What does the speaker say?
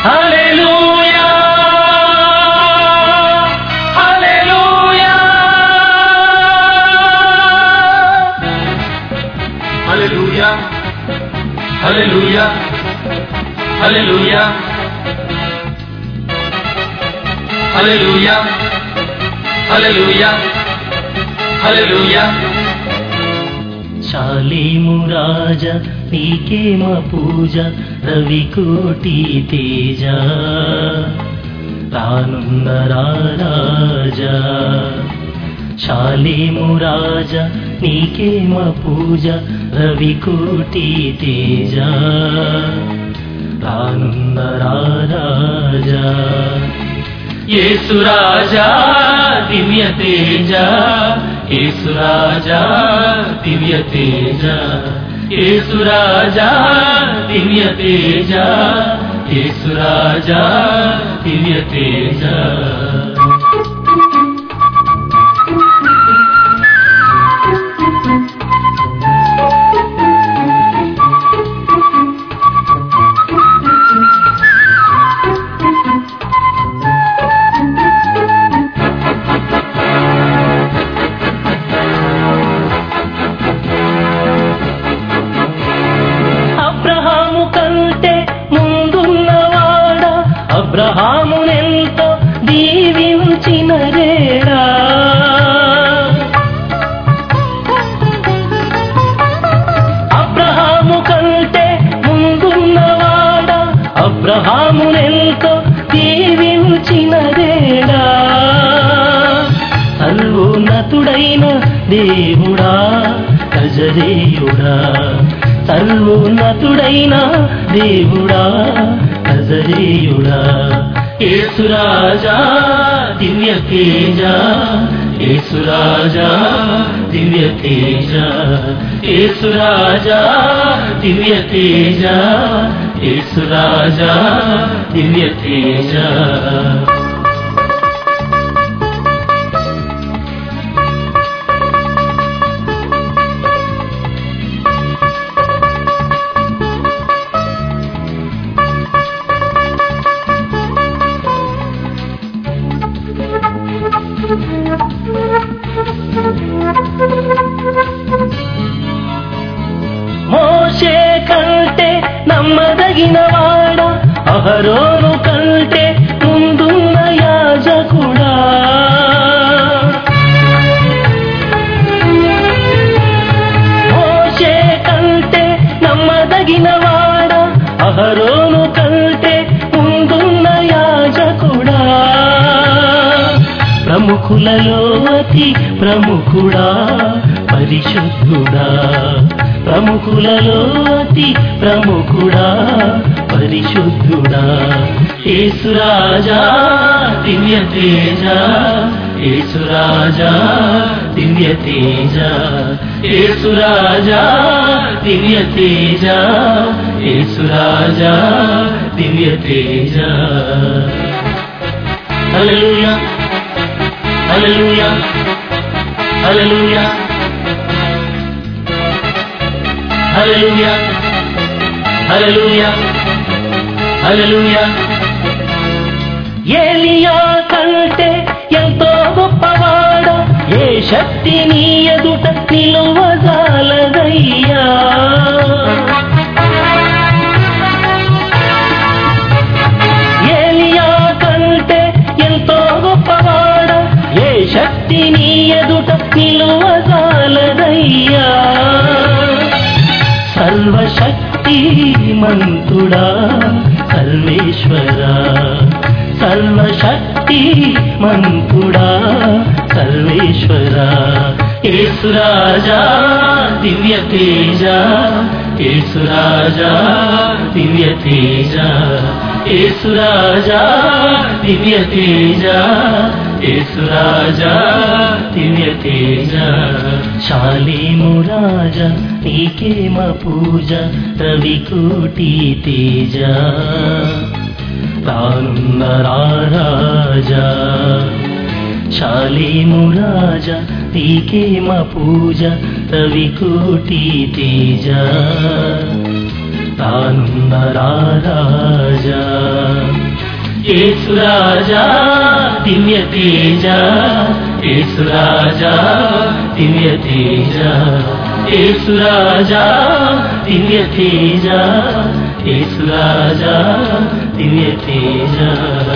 హల్లెలూయా హల్లెలూయా హల్లెలూయా హల్లెలూయా హల్లెలూయా హల్లెలూయా హల్లెలూయా హల్లెలూయా శాలేము రాజ నీకే మా పూజ రవికోటి తేజ రానున్న రాజా శాలేము రాజ నీకే మా పూజ రవికోటి తేజ రానున్న రాజా యేసు రాజా దివ్య తేజ యేసు రాజా దివ్య తేజ యేసు రాజా దివ్య తేజ యేసు రాజా దివ్య తేజ అబ్రహామునెంతో దీవించిన రేడా అబ్రహాము కంటే ముందున్నవాడా అబ్రహామునెంతో దీవించిన రేడా సర్వోన్నతుడైన దేవుడా నజరేయుడా సర్వోన్నతుడైన దేవుడా నజరేయుడా యేసు రాజా దివ్య తేజ యేసు రాజా దివ్య తేజ యేసు రాజా దివ్య తేజ యేసు రాజా దివ్య తేజ మోషే కంటే నమ్మదగినవాడా అహరోను కంటే ముందున్న యాజకుడా మోషే కంటే నమ్మదగినవాడా అహరోను కంటే ముందున్న యాజకుడా ప్రముఖులలో అతి ప్రముఖుడా పరిశుద్ధుడా ప్రముఖులలో అతి ప్రముఖుడా పరిశుద్ధుడా యేసు రాజా దివ్య తేజ యేసు రాజా దివ్య తేజ యేసు రాజా దివ్య తేజ యేసు రాజా దివ్య తేజ హల్లెలూయా హల్లెలూయా హల్లెలూయా హల్లెలూయా హల్లెలూయా హల్లెలూయా ఏలియా కంటే ఎంతో గొప్పవాడా ఏ శక్తి నీ ఎదుట నిలువజాలదయ్యా ఏలియా కంటే ఎంతో గొప్పవాడా ఏ శక్తి నీ ఎదుట నిలువజాలదయ్యా సర్వశక్తిమంతుడా సర్వేశ్వరా సర్వశక్తిమంతుడా సర్వేశ్వరా యేసు రాజా దివ్య తేజ యేసు రాజా దివ్య తేజ యేసు రాజా దివ్య తేజ యేసు రాజా దివ్య తేజ శాలేము రాజా నీకే మా పూజ రవికోటి తేజ రానున్న రాజా శాలేము రాజా నీకే మా పూజ రవికోటి తేజ రానున్న రాజా యేసురాజా దివ్య తేజ, యేసురాజా దివ్య తేజ, యేసురాజా దివ్య తేజ, యేసురాజా దివ్య తేజ.